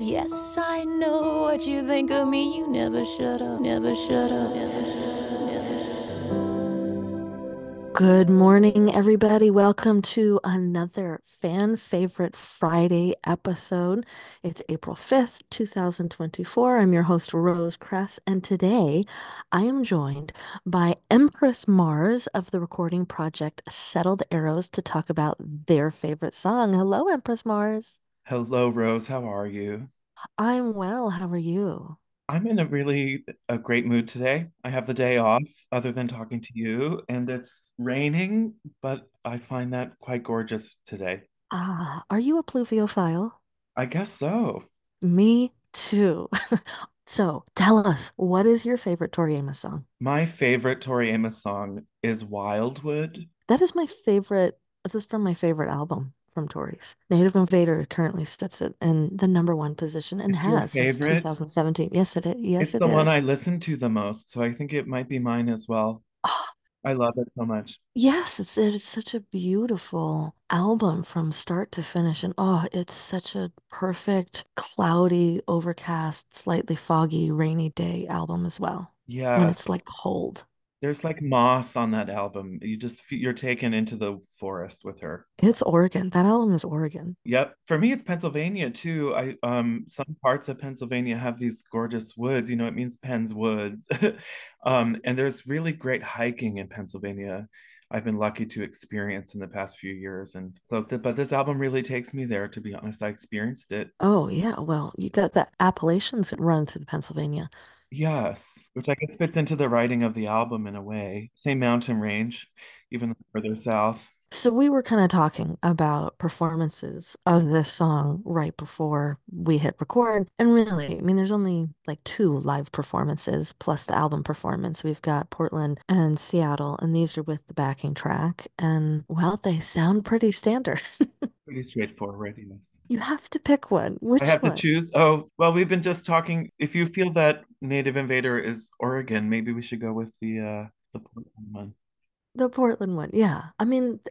Yes, I know what you think of me. You never shut up, never shut up, never shut up, never shut up. Good morning, everybody. Welcome to another fan favorite Friday episode. It's April 5th, 2024. I'm your host, Rose Cress, and today I am joined by Empress Mars of the recording project Settled Arrows to talk about their favorite song. Hello, Empress Mars. Hello, Rose. How are you? I'm well. How are you? I'm in a great mood today. I have the day off, other than talking to you, and it's raining, but I find that quite gorgeous today. Ah, are you a pluviophile? I guess so. Me too. So tell us, what is your favorite Tori Amos song? My favorite Tori Amos song is Wildwood. That is my favorite. This is from my favorite album from Tori's. Native Invader currently sits it in the number one position and It's your has since favorite. 2017. Yes, it is. Yes, It's it the one I is. listen to the most, so I think it might be mine as well. Oh, I love it so much. yes, it's such a beautiful album from start to finish. And oh, it's such a perfect, cloudy, overcast, slightly foggy, rainy day album as well. When Yes, it's like cold. there's like moss on that album. You're taken into the forest with her. It's Oregon. That album is Oregon. Yep. For me, it's Pennsylvania too. I some parts of Pennsylvania have these gorgeous woods. It means Penn's Woods. And there's really great hiking in Pennsylvania. I've been lucky to experience in the past few years. And so, but this album really takes me there, to be honest. I experienced it. Oh, yeah. Well, you got the Appalachians that run through the Pennsylvania. Yes, which I guess fits into the writing of the album in a way. Same mountain range, even further south. So we were kind of talking about performances of this song right before we hit record. And really, I mean, there's only like two live performances plus the album performance. We've got Portland and Seattle, and these are with the backing track. And well, they sound pretty standard. Pretty straightforward, yes. You have to pick one. I Which have to one? choose. Oh, well, we've been just talking. If you feel that Native Invader is Oregon, maybe we should go with the Portland one. The Portland one. Yeah. I mean,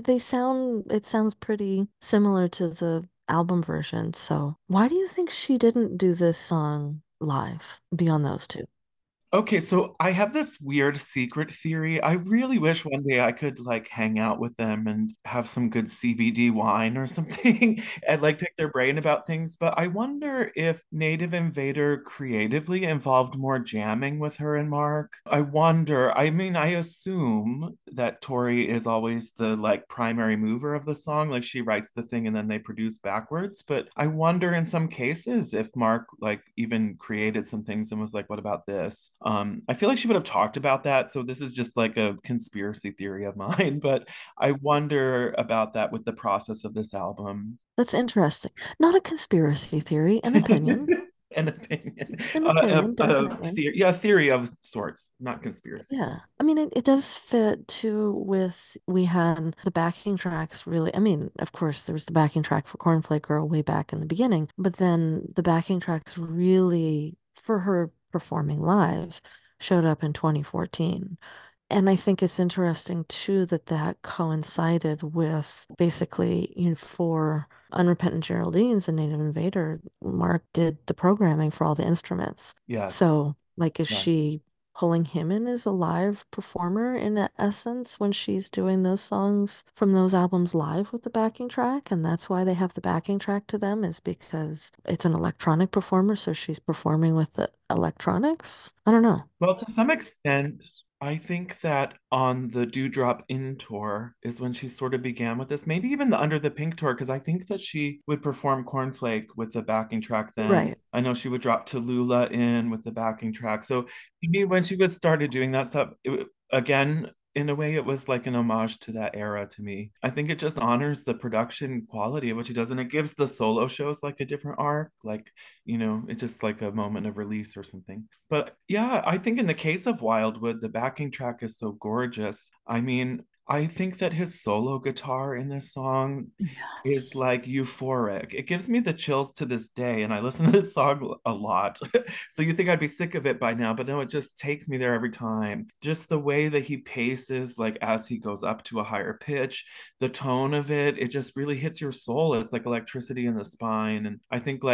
it sounds pretty similar to the album version. So why do you think she didn't do this song live beyond those two? Okay, so I have this weird secret theory. I really wish one day I could like hang out with them and have some good CBD wine or something and like pick their brain about things. But I wonder if Native Invader creatively involved more jamming with her and Mark. I wonder, I mean, I assume that Tori is always the like primary mover of the song, like she writes the thing and then they produce backwards. But I wonder in some cases if Mark like even created some things and was like, what about this? I feel like she would have talked about that. So this is just like a conspiracy theory of mine, but I wonder about that with the process of this album. That's interesting. Not a conspiracy theory, an opinion. An opinion, An opinion, definitely. yeah, theory of sorts, not conspiracy. Yeah. I mean, it does fit too with we had the backing tracks really. I mean, of course, there was the backing track for Cornflake Girl way back in the beginning, but then the backing tracks really, for her performing live, showed up in 2014. And I think it's interesting too that that coincided with basically, for Unrepentant Geraldines and Native Invader, Mark did the programming for all the instruments. Yes. So, like, is Yeah. she pulling him in as a live performer in essence when she's doing those songs from those albums live with the backing track? And that's why they have the backing track to them, is because it's an electronic performer, so she's performing with the electronics? I don't know. Well, to some extent, I think that on the Dewdrop In tour is when she sort of began with this. Maybe even the Under the Pink tour, because I think that she would perform Cornflake with the backing track then. Right. I know she would drop Tallulah in with the backing track. So maybe when she was started doing that stuff, again, in a way, it was like an homage to that era to me. I think it just honors the production quality of what she does, and it gives the solo shows like a different arc. Like, it's just like a moment of release or something. But yeah, I think in the case of Wildwood, the backing track is so gorgeous. I mean, I think that his solo guitar in this song is Yes. like euphoric. It gives me the chills to this day, and I listen to this song a lot. So you think I'd be sick of it by now, but no, it just takes me there every time. Just the way that he paces, like as he goes up to a higher pitch, the tone of it, it just really hits your soul. It's like electricity in the spine. And I think like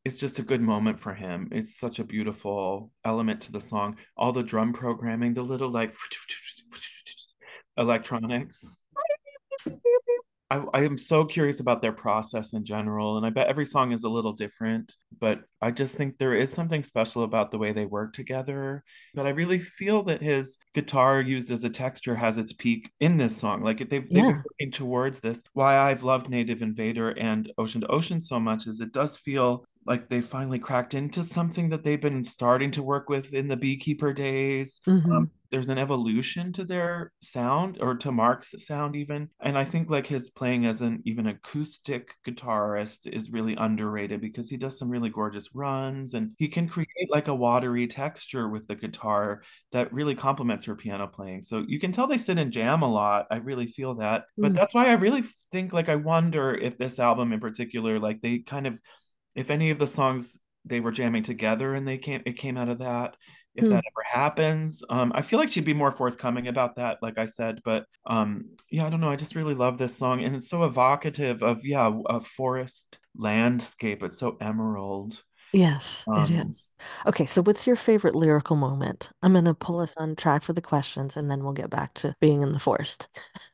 it's just a good moment for him. It's such a beautiful element to the song. All the drum programming, the little like electronics. I am so curious about their process in general, and I bet every song is a little different, but I just think there is something special about the way they work together. But I really feel that his guitar used as a texture has its peak in this song. Like they've been Yeah. working towards this. Why I've loved Native Invader and Ocean to Ocean so much is it does feel like they finally cracked into something that they've been starting to work with in the Beekeeper days. Hmm. There's an evolution to their sound or to Mark's sound even. And I think like his playing as an even acoustic guitarist is really underrated because he does some really gorgeous runs and he can create like a watery texture with the guitar that really complements her piano playing. So you can tell they sit and jam a lot. I really feel that. But Mm. that's why I really think like I wonder if this album in particular, like they kind of if any of the songs they were jamming together and it came out of that, if Hmm. that ever happens. I feel like she'd be more forthcoming about that, like I said. But yeah, I don't know. I just really love this song, and it's so evocative of yeah, a forest landscape. It's so emerald. Yes, it Um, is. Okay, so what's your favorite lyrical moment? I'm gonna pull us on track for the questions and then we'll get back to being in the forest.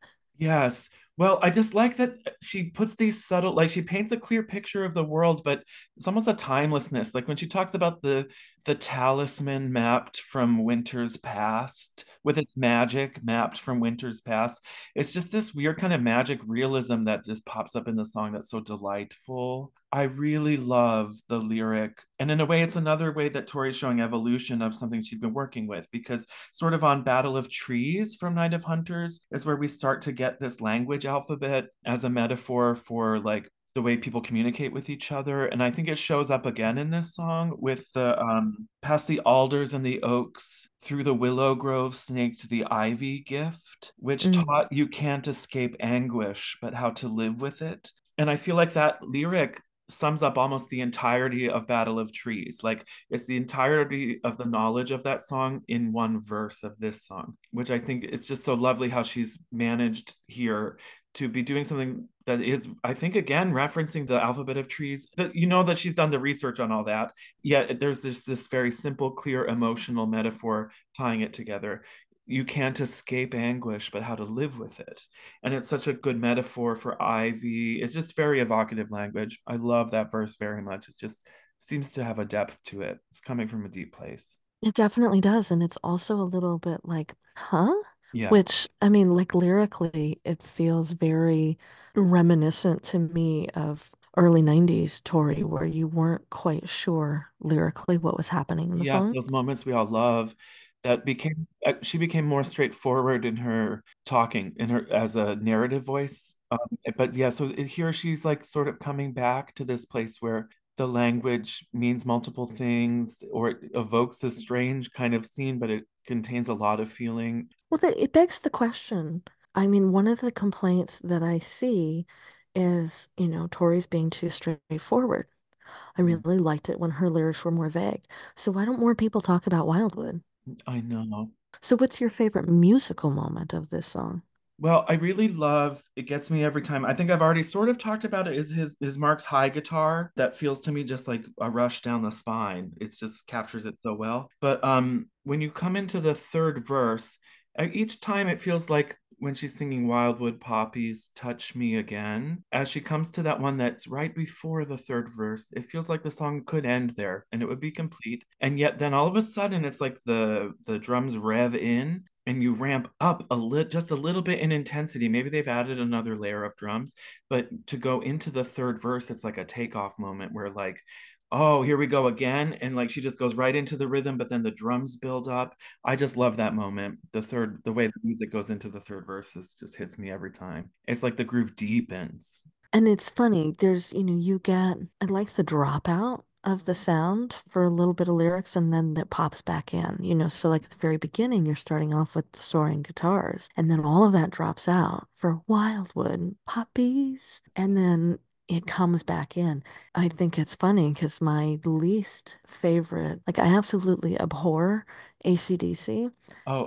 Yes. Well, I just like that she puts these subtle, like she paints a clear picture of the world, but it's almost a timelessness. Like when she talks about the talisman mapped from winter's past, with its magic mapped from winter's past. It's just this weird kind of magic realism that just pops up in the song that's so delightful. I really love the lyric. And in a way, it's another way that Tori's showing evolution of something she'd been working with, because sort of on Battle of Trees from Night of Hunters is where we start to get this language alphabet as a metaphor for like the way people communicate with each other. And I think it shows up again in this song with the past the alders and the oaks, through the willow grove snaked the ivy gift, which Mm. taught you can't escape anguish, but how to live with it. And I feel like that lyric sums up almost the entirety of Battle of Trees. Like it's the entirety of the knowledge of that song in one verse of this song, which I think it's just so lovely how she's managed here to be doing something that is, I think, again, referencing the alphabet of trees. That you know that she's done the research on all that. Yet there's this very simple, clear, emotional metaphor tying it together. You can't escape anguish, but how to live with it. And it's such a good metaphor for ivy. It's just very evocative language. I love that verse very much. It just seems to have a depth to it. It's coming from a deep place. It definitely does, and it's also a little bit like, huh? Yeah. Which, I mean, like lyrically, it feels very reminiscent to me of early 90s Tori, where you weren't quite sure lyrically what was happening in the Yes, song. those moments we all love that became she became more straightforward in her talking in her as a narrative voice. But yeah, so here she's like sort of coming back to this place where the language means multiple things or it evokes a strange kind of scene, but it contains a lot of feeling. Well, it begs the question. I mean, one of the complaints that I see is, Tori's being too straightforward. I really liked it when her lyrics were more vague. So why don't more people talk about Wildwood? I know. So what's your favorite musical moment of this song? Well, I really love it gets me every time. I think I've already sort of talked about it is his Mark's high guitar that feels to me just like a rush down the spine. It just captures it so well. But when you come into the third verse, each time it feels like when she's singing Wildwood Poppies, Touch Me Again, as she comes to that one that's right before the third verse, it feels like the song could end there and it would be complete. And yet then all of a sudden it's like the drums rev in and you ramp up just a little bit in intensity. Maybe they've added another layer of drums, but to go into the third verse, it's like a takeoff moment where like, oh, here we go again. And like she just goes right into the rhythm, but then the drums build up. I just love that moment. The way the music goes into the third verse just hits me every time. It's like the groove deepens. And it's funny, I like the dropout of the sound for a little bit of lyrics and then it pops back in, so like at the very beginning, you're starting off with soaring guitars and then all of that drops out for Wildwood Poppies and then it comes back in. I think it's funny because my least favorite, like I absolutely abhor AC/DC Oh,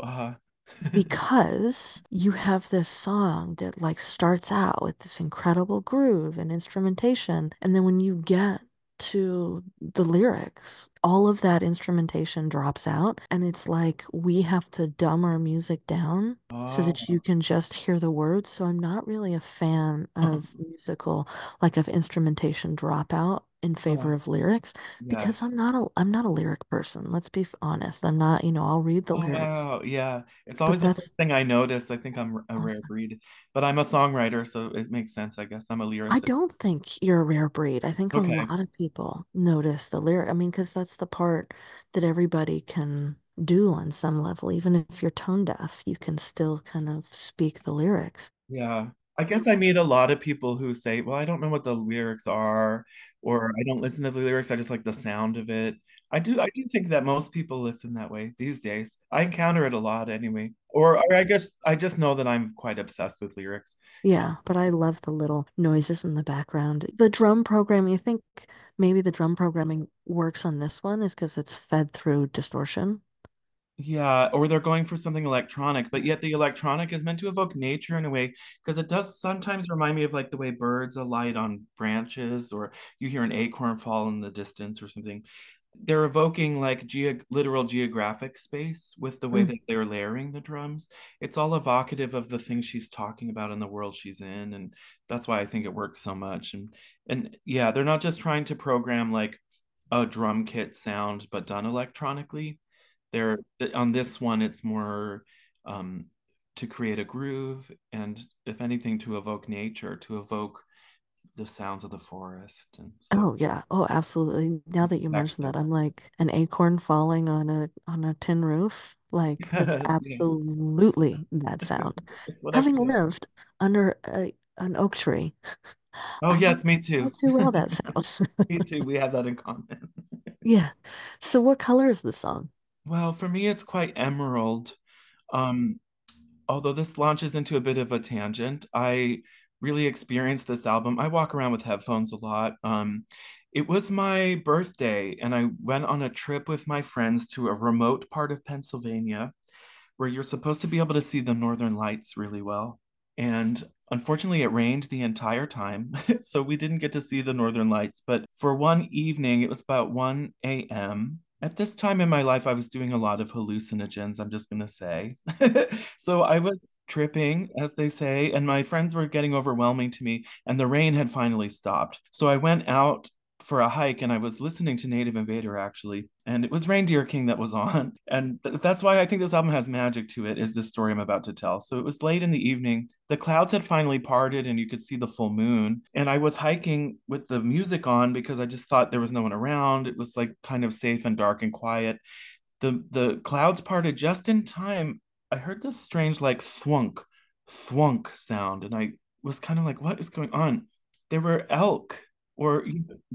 because you have this song that like starts out with this incredible groove and instrumentation and then when you get to the lyrics. All of that instrumentation drops out, and it's like we have to dumb our music down so that you Oh, can just hear the words. So I'm not really a fan of musical, like of instrumentation dropout in favor oh, of lyrics yeah. because I'm not a lyric person. Let's be honest. I'm not, I'll read the Oh, lyrics, wow. Yeah. It's but always the first that's thing I notice. I think I'm a rare breed, but I'm a songwriter, so it makes sense, I guess. I'm a I lyricist. don't think you're a rare breed. I think a Okay. lot of people notice the lyric. I mean, because that's the part that everybody can do on some level. Even if you're tone deaf, you can still kind of speak the lyrics. Yeah. I guess I meet a lot of people who say, well, I don't know what the lyrics are, or I don't listen to the lyrics. I just like the sound of it. I do think that most people listen that way these days. I encounter it a lot anyway. Or I guess I just know that I'm quite obsessed with lyrics. Yeah, but I love the little noises in the background. The drum programming, I think maybe the drum programming works on this one is because it's fed through distortion. Yeah, or they're going for something electronic, but yet the electronic is meant to evoke nature in a way, because it does sometimes remind me of like the way birds alight on branches, or you hear an acorn fall in the distance or something. They're evoking like literal geographic space with the way Mm. that they're layering the drums. It's all evocative of the things she's talking about in the world she's in, and that's why I think it works so much. And yeah, they're not just trying to program like a drum kit sound, but done electronically. They're on this one, it's more um, to create a groove, and if anything, to evoke nature, to evoke the sounds of the forest. And so Oh yeah. Oh, absolutely. Now it's that you mention effective. that, I'm like an acorn falling on a tin roof. Like that's Yes, yes. absolutely that sound. It's what I Having feel. lived under an oak tree, Oh, I know yes, me all too. too well that sounds. Me too. We have that in common. Yeah. So what color is the song? Well, for me, it's quite emerald. Um, Although this launches into a bit of a tangent, I really experienced this album. I walk around with headphones a lot. It was my birthday, and I went on a trip with my friends to a remote part of Pennsylvania where you're supposed to be able to see the northern lights really well. And unfortunately, it rained the entire time. So we didn't get to see the northern lights. But for one evening, it was about 1 a.m. At this time in my life, I was doing a lot of hallucinogens, I'm just going to say. So I was tripping, as they say, and my friends were getting overwhelming to me, and the rain had finally stopped. So I went out for a hike and I was listening to Native Invader actually, and it was Reindeer King that was on. And that's why I think this album has magic to it, is this story I'm about to tell. So it was late in the evening. The clouds had finally parted and you could see the full moon. And I was hiking with the music on because I just thought there was no one around. It was like kind of safe and dark and quiet. The clouds parted just in time. I heard this strange like thwunk, thwunk sound, and I was kind of like, what is going on? There were elk or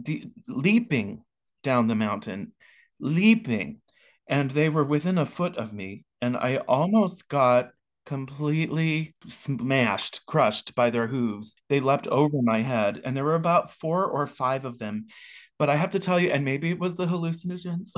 leaping down the mountain, leaping, and they were within a foot of me, and I almost got completely smashed, crushed by their hooves. They leapt over my head, and there were about 4 or 5 of them. But I have to tell you, and maybe it was the hallucinogens,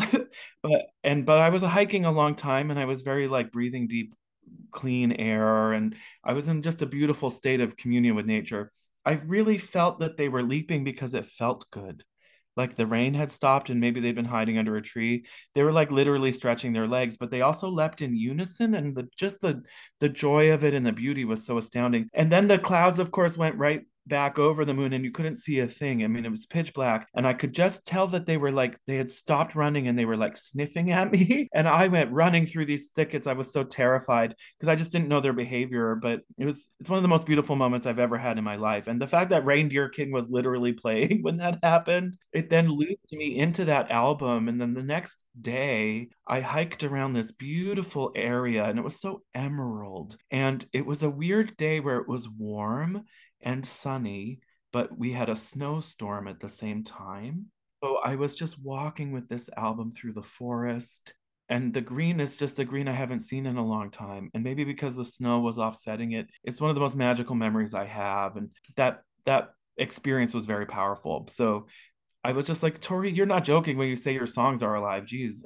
but I was hiking a long time and I was very like breathing deep clean air, and I was in just a beautiful state of communion with nature. I really felt that they were leaping because it felt good. Like the rain had stopped and maybe they'd been hiding under a tree. They were like literally stretching their legs, but they also leapt in unison, and the joy of it and the beauty was so astounding. And then the clouds, of course, went right back over the moon and you couldn't see a thing. I mean, it was pitch black, and I could just tell that they were like they had stopped running and they were like sniffing at me. And I went running through these thickets. I was so terrified because I just didn't know their behavior. But it's one of the most beautiful moments I've ever had in my life. And the fact that Reindeer King was literally playing when that happened, it then looped me into that album. And then the next day, I hiked around this beautiful area and it was so emerald. And it was a weird day where it was warm and sunny, but we had a snowstorm at the same time. So I was just walking with this album through the forest, and the green is just a green I haven't seen in a long time. And maybe because the snow was offsetting it, it's one of the most magical memories I have. And that experience was very powerful. So I was just like, Tori, you're not joking when you say your songs are alive. Jeez.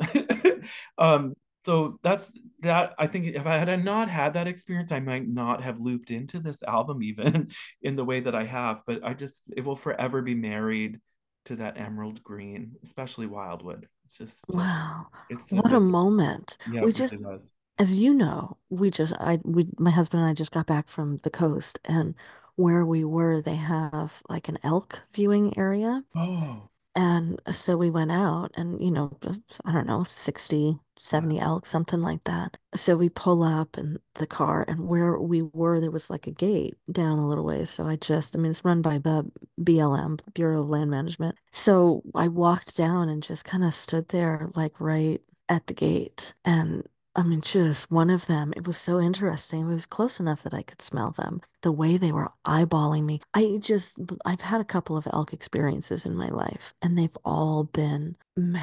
um, so that's that. I think if I had not had that experience, I might not have looped into this album even in the way that I have. But it will forever be married to that emerald green, especially Wildwood. It's just, Wow. it's a What a really, moment. yeah, it We just, really was. as you know, my husband and I just got back from the coast, and where we were, they have like an elk viewing area. Oh, And so we went out and, I don't know, 60, yeah, 70 elk, something like that. So we pull up in the car, and where we were, there was like a gate down a little ways. So I mean, it's run by the BLM, Bureau of Land Management. So I walked down and just kind of stood there, like right at the gate. And I mean, just one of them, it was so interesting. It was close enough that I could smell them. The way they were eyeballing me. I've had a couple of elk experiences in my life, and they've all been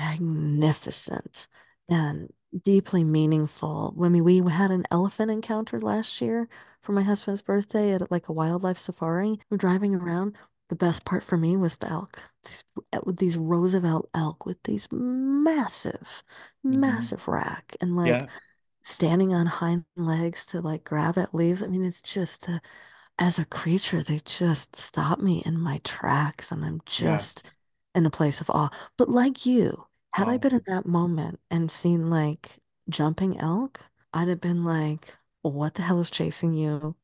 magnificent and deeply meaningful. I mean, we had an elephant encounter last year for my husband's birthday at like a wildlife safari. We're driving around. The best part for me was the elk. With these Roosevelt elk with these massive, hmm, massive rack, and like yeah, standing on hind legs to like grab at leaves. I mean, it's just as a creature, they just stop me in my tracks, and I'm yeah. just in a place of awe. But like you, had I Oh, been in that moment and seen like jumping elk, I'd have been like, what the hell is chasing you?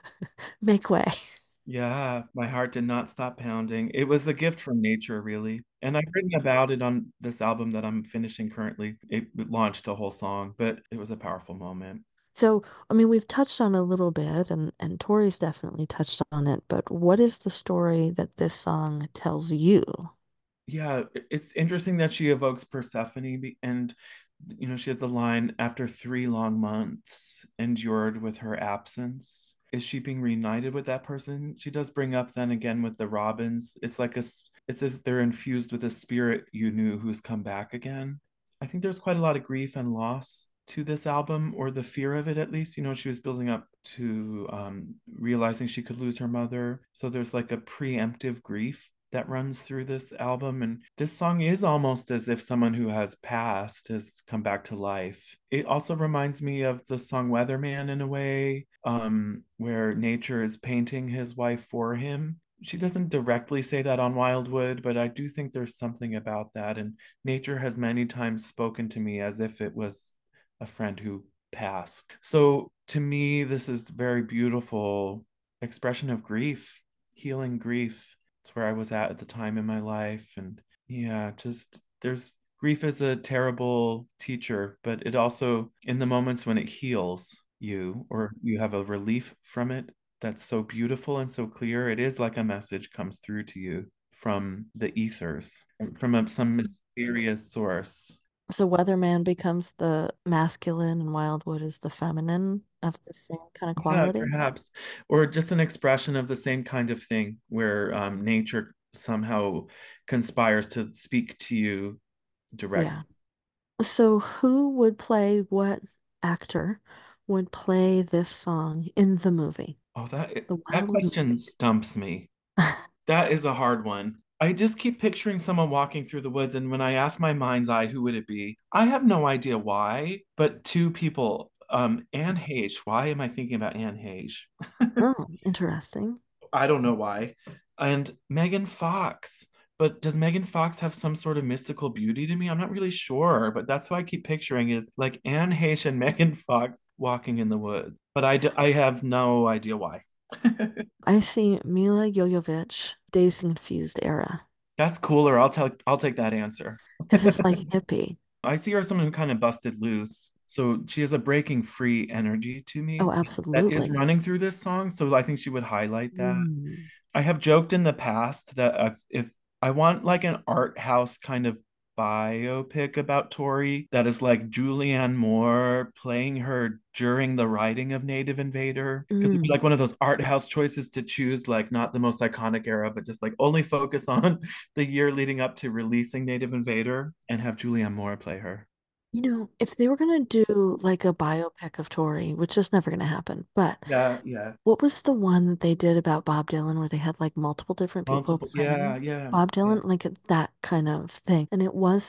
Make way. yeah, my heart did not stop pounding. It was a gift from nature, really. And I've written about it on this album that I'm finishing currently. It launched a whole song, but it was a powerful moment. So, I mean, we've touched on it a little bit, and Tori's definitely touched on it, but what is the story that this song tells you? Yeah, it's interesting that she evokes Persephone and she has the line after 3 long months endured with her absence. Is she being reunited with that person? She does bring up then again with the robins. It's like it's as they're infused with a spirit you knew who's come back again. I think there's quite a lot of grief and loss to this album, or the fear of it at least. She was building up to realizing she could lose her mother. So there's like a preemptive grief that runs through this album. And this song is almost as if someone who has passed has come back to life. It also reminds me of the song Weatherman in a way, where nature is painting his wife for him. She doesn't directly say that on Wildwood, but I do think there's something about that. And nature has many times spoken to me as if it was a friend who passed. So to me, this is very beautiful expression of grief, healing grief. It's where I was at the time in my life. And yeah, just there's grief is a terrible teacher, but it also, in the moments when it heals you or you have a relief from it, that's so beautiful and so clear. It is like a message comes through to you from the ethers, from some mysterious source. So Weatherman becomes the masculine and Wildwood is the feminine of the same kind of Yeah, quality. perhaps. Or just an expression of the same kind of thing where nature somehow conspires to speak to you Yeah. directly. So who would play what actor would play this song in the movie? Oh, The that Wildwood question movie. stumps me. That is a hard one. I just keep picturing someone walking through the woods, and when I ask my mind's eye, who would it be? I have no idea why, but two people. Anne Heche. Why am I thinking about Anne Heche? Oh, interesting. I don't know why. And Megan Fox. But does Megan Fox have some sort of mystical beauty to me? I'm not really sure, but that's what I keep picturing is like Anne Heche and Megan Fox walking in the woods. But I have no idea why. I see Mila Jovovich, Dazed and Confused era, That's cooler. I'll take that answer. because it's like hippie. I see her as someone who kind of busted loose. So she has a breaking free energy to Oh, me that is absolutely. running through this song. So I think she would highlight that. Mm. I have joked in the past that if I want like an art house kind of biopic about Tori that is like Julianne Moore playing her during the writing of Native Invader, because it'd be Mm. like one of those art house choices to choose, like not the most iconic era, but just like only focus on the year leading up to releasing Native Invader and have Julianne Moore play her. If they were gonna do like a biopic of Tori, which is never gonna happen, but Yeah, yeah. what was the one that they did about Bob Dylan where they had like multiple different people Multiple, yeah, playing yeah, Bob yeah. Dylan? Like that kind of thing. And it wasn't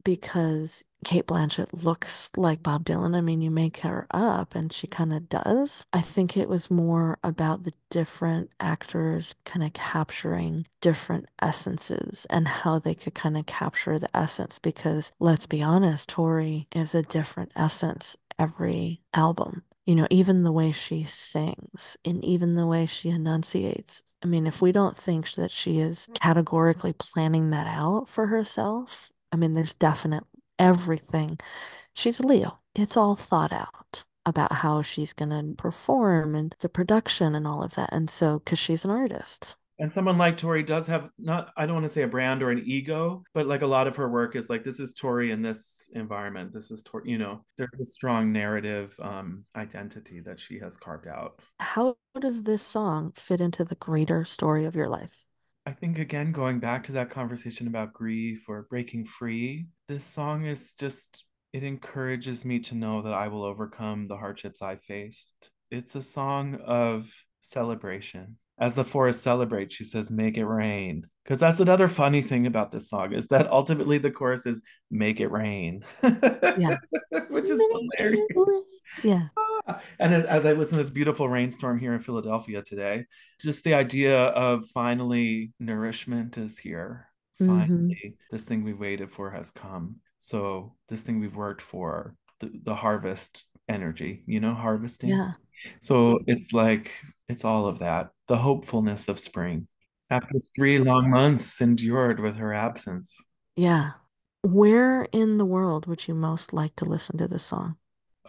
because Kate Blanchett looks like Bob Dylan. I mean, you make her up and she kind of does. I think it was more about the different actors kind of capturing different essences and how they could kind of capture the essence because let's be honest, Tori is a different essence every album. Even the way she sings and even the way she enunciates. I mean, if we don't think that she is categorically planning that out for herself, I mean, there's definite everything. She's a Leo. It's all thought out about how she's going to perform and the production and all of that. And so, because she's an artist. And someone like Tori does have not, I don't want to say a brand or an ego, but like a lot of her work is like, this is Tori in this environment. This is Tori, there's a strong narrative identity that she has carved out. How does this song fit into the greater story of your life? I think, again, going back to that conversation about grief or breaking free, this song is just, it encourages me to know that I will overcome the hardships I faced. It's a song of celebration. As the forest celebrates, she says, make it rain. Because that's another funny thing about this song is that ultimately the chorus is make it rain, Yeah. which is Make hilarious. it rain. Yeah. And as I listen to this beautiful rainstorm here in Philadelphia today, just the idea of finally nourishment is here. Mm-hmm. Finally, this thing we waited for has come. So this thing we've worked for, the harvest energy, harvesting. Yeah. So it's like, it's all of that, the hopefulness of spring. After 3 long months endured with her absence. Yeah. Where in the world would you most like to listen to this song?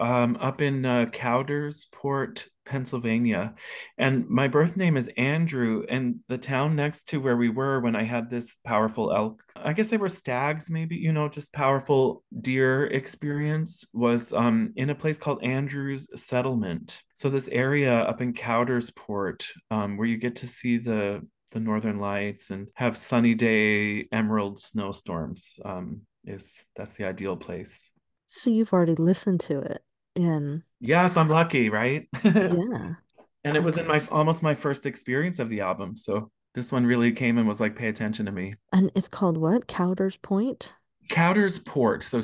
Up in Coudersport, Pennsylvania. And my birth name is Andrew. And the town next to where we were when I had this powerful elk, I guess they were stags, maybe, just powerful deer experience was in a place called Andrews Settlement. So this area up in Coudersport, where you get to see the northern lights and have sunny day emerald snowstorms, that's the ideal place. So you've already listened to it in, Yes, I'm lucky, right? yeah. And it was in Okay. my almost my first experience of the album. So this one really came and was like, pay attention to me. And it's called what? Cowder's Point? Cowders Port. So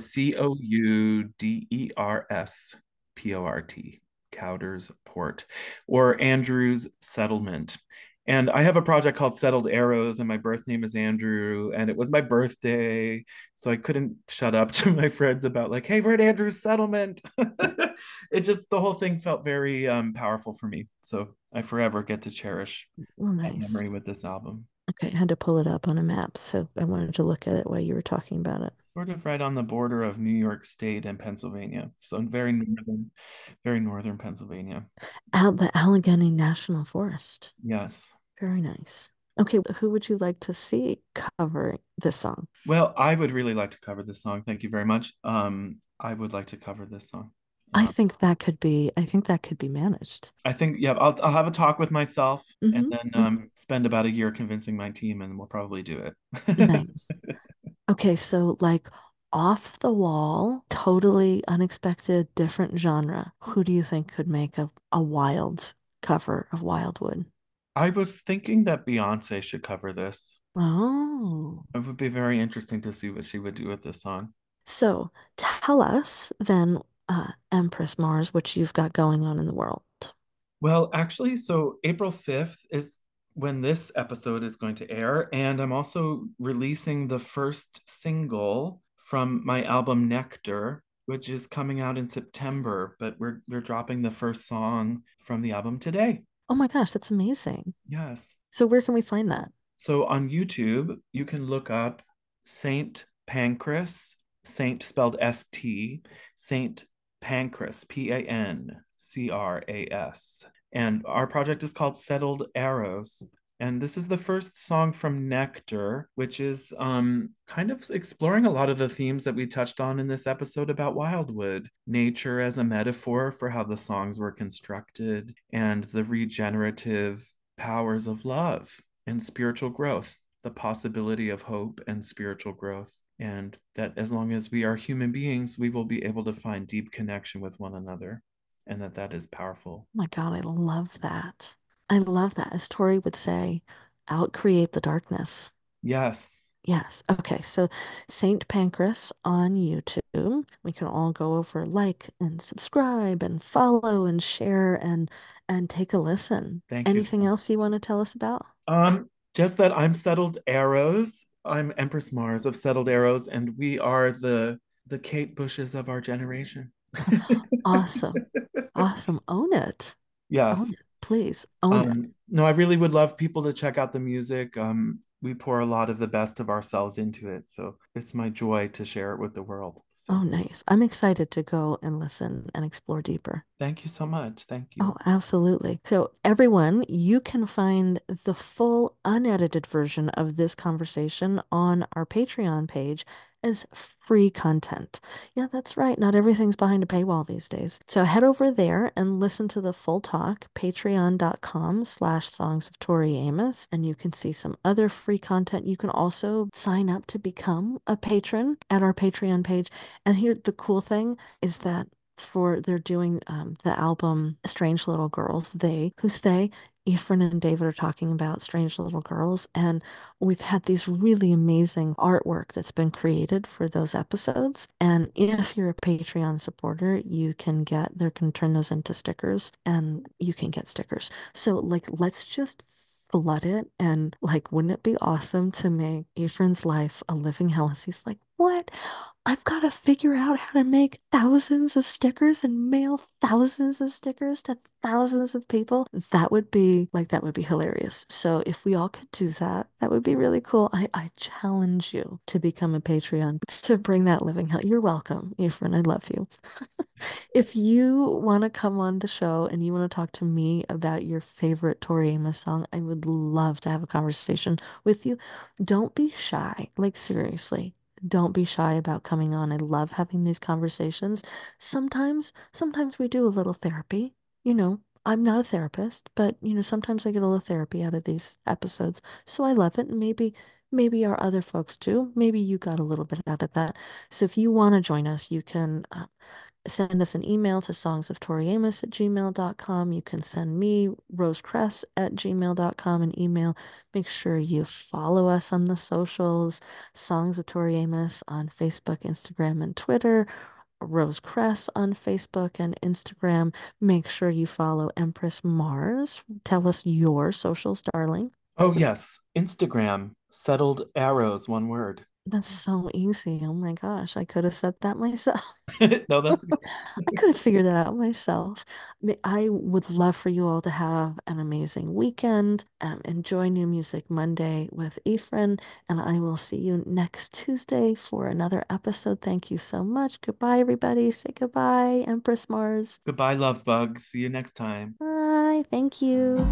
Coudersport. Cowders Port. Or Andrew's Settlement. And I have a project called Settled Arrows, and my birth name is Andrew, and it was my birthday. So I couldn't shut up to my friends about, like, hey, we're at Andrew's Settlement. It just, the whole thing felt very powerful for me. So I forever get to cherish Oh, that nice. memory with this album. Okay, I had to pull it up on a map, so I wanted to look at it while you were talking about it. Sort of right on the border of New York State and Pennsylvania. So very northern Pennsylvania. The Allegheny National Forest. Yes. Very nice. Okay, who would you like to see cover this song? Well, I would really like to cover this song. Thank you very much. I would like to cover this song. I Uh, think that could be, I think that could be managed. I think, yeah, I'll have a talk with myself and then Hmm. spend about a year convincing my team, and we'll probably do it. Nice. Okay, so like off the wall, totally unexpected, different genre. Who do you think could make a wild cover of Wildwood? I was thinking that Beyonce should cover this. Oh. It would be very interesting to see what she would do with this song. So tell us then, Empress Mars, what you've got going on in the world. Well, actually, so April 5th is when this episode is going to air. And I'm also releasing the first single from my album Nectar, which is coming out in September. But we're dropping the first song from the album today. Oh my gosh, that's amazing. Yes. So where can we find that? So on YouTube, you can look up Saint Pancras, Saint spelled S-T, Saint Pancras, Pancras. And our project is called Settled Arrows. And this is the first song from Nectar, which is kind of exploring a lot of the themes that we touched on in this episode about Wildwood. Nature as a metaphor for how the songs were constructed, and the regenerative powers of love and spiritual growth, the possibility of hope and spiritual growth. And that as long as we are human beings, we will be able to find deep connection with one another, and that is powerful. Oh my God, I love that. I love that. As Tori would say, out create the darkness. Yes. Yes. Okay. So Saint Pancras on YouTube. We can all go over, like and subscribe and follow and share and take a listen. Thank you, Anything Jen. else you want to tell us about? Just that I'm Settled Arrows. I'm Empress Mars of Settled Arrows, and we are the Kate Bushes of our generation. Awesome. Awesome. Own it. Own Yes. it. Please own it. No, I really would love people to check out the music. We pour a lot of the best of ourselves into it, so it's my joy to share it with the world. Oh, So nice. I'm excited to go and listen and explore deeper. thank you so much. Thank Oh, you. absolutely. So, everyone, you can find the full unedited version of this conversation on our Patreon page as free content. Yeah, that's right. Not everything's behind a paywall these days. So, head over there and listen to the full talk, patreon.com/songs of Tori Amos, and you can see some other free content. You can also sign up to become a patron at our Patreon page. And here, the cool thing is that they're doing the album Strange Little Girls. Who's they? Ephraim and David are talking about Strange Little Girls, and we've had these really amazing artwork that's been created for those episodes. And if you're a Patreon supporter, you can turn those into stickers, and you can get stickers. So like, let's just flood it, and like, wouldn't it be awesome to make Ephraim's life a living hell? And he's like, what? I've got to figure out how to make thousands of stickers and mail thousands of stickers to thousands of people. That would be hilarious. So if we all could do that, that would be really cool. I challenge you to become a Patreon to bring that living hell. You're welcome, Ephraim. I love you. If you want to come on the show and you want to talk to me about your favorite Tori Amos song, I would love to have a conversation with you. Don't be shy. Like, seriously, don't be shy about coming on. I love having these conversations. Sometimes we do a little therapy. I'm not a therapist, but sometimes I get a little therapy out of these episodes. So I love it. And maybe our other folks do. Maybe you got a little bit out of that. So if you want to join us, you can send us an email to songsoftoriamos@gmail.com. You can send me, rosecress@gmail.com, an email. Make sure you follow us on the socials, Songs of Tori Amos on Facebook, Instagram, and Twitter. Rose Cress on Facebook and Instagram. Make sure you follow Empress Mars. Tell us your socials, darling. Oh yes, Instagram, Settled Arrows, one word. That's so easy. Oh my gosh, I could have said that myself. No, that's good. I could have figured that out myself. I would love for you all to have an amazing weekend. Enjoy New Music Monday with Ephraim, and I will see you next Tuesday for another episode. Thank you so much. Goodbye, everybody. Say goodbye, Empress Mars. Goodbye, love bugs. See you next time. Bye. Thank you.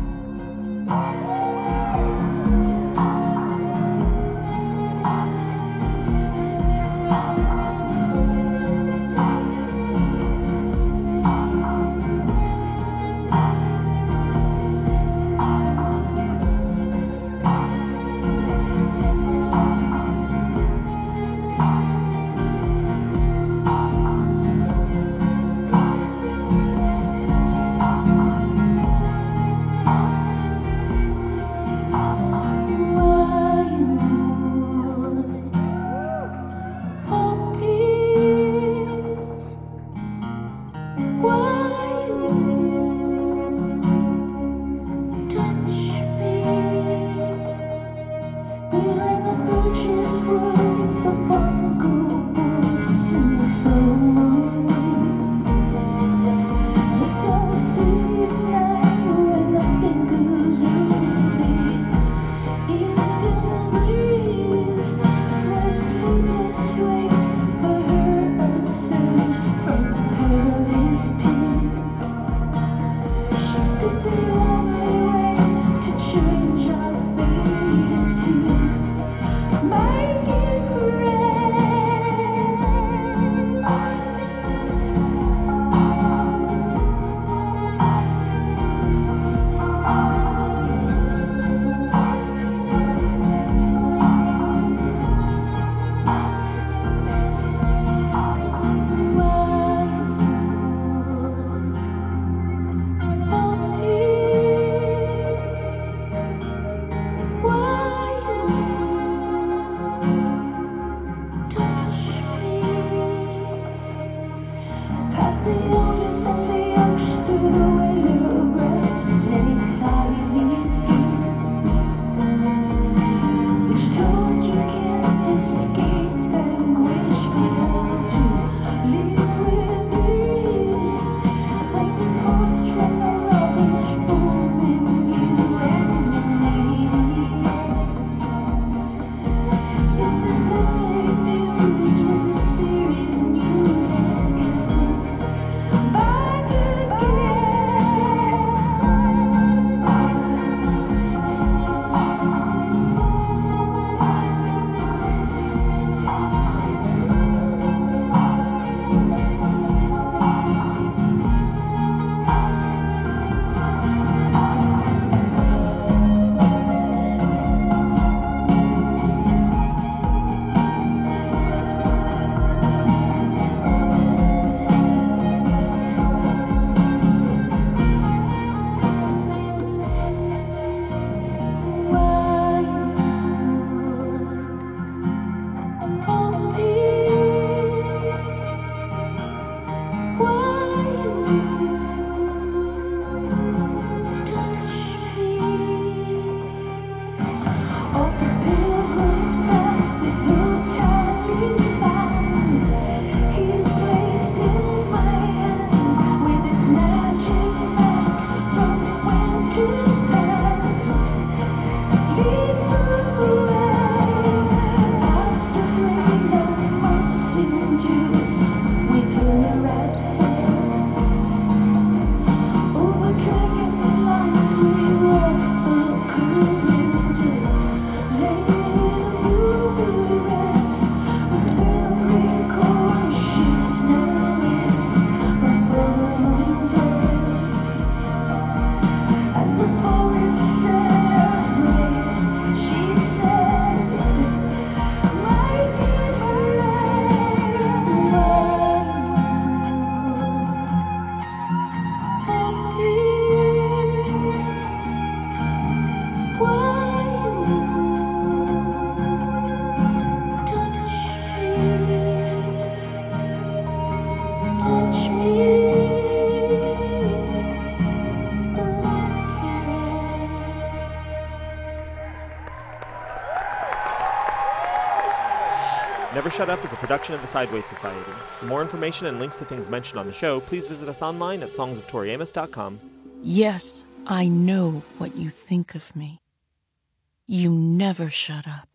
Never Shut Up is a production of the Sideways Society. For more information and links to things mentioned on the show, please visit us online at songsoftoriamos.com. Yes, I know what you think of me. You never shut up.